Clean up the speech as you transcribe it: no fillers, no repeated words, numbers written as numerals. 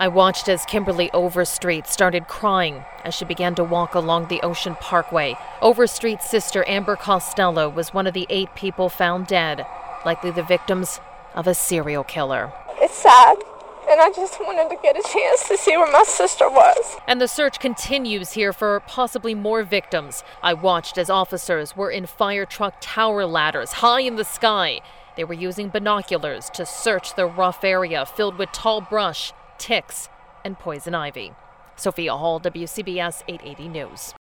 I watched as Kimberly Overstreet started crying as she began to walk along the Ocean Parkway. Overstreet's sister, Amber Costello, was one of the 8 people found dead, likely the victims of a serial killer. It's sad, and I just wanted to get a chance to see where my sister was. And the search continues here for possibly more victims. I watched as officers were in fire truck tower ladders high in the sky. They were using binoculars to search the rough area filled with tall brush, ticks, and poison ivy. Sophia Hall, WCBS 880 News.